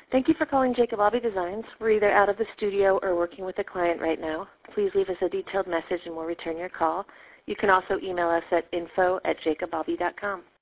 Thank you for calling Jacob Aube Designs. We're either out of the studio or working with a client right now. Please leave us a detailed message and we'll return your call. You can also email us at info@jacobaube.com.